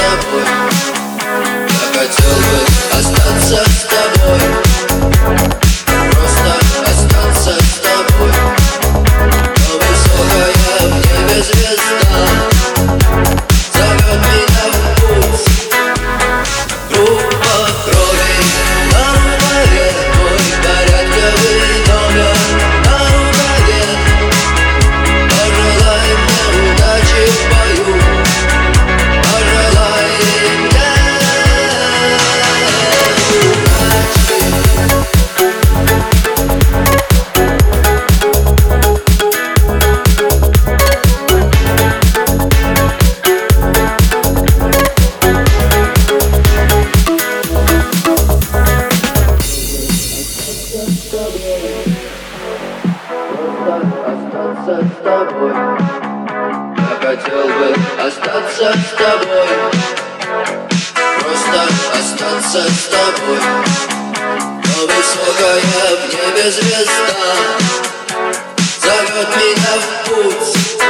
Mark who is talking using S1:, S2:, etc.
S1: тобой. Я хотел бы остаться с тобой, просто остаться с тобой. Но высокая в небе звезда зовет меня в путь. Группа крови на рукаве, мой порядковый номер на рукаве. Пожелай мне удачи в бою, пожелай мне удачи. Остаться с тобой. Я хотел бы остаться с тобой, просто остаться с тобой. Но высокая в небе звезда зовет меня в путь.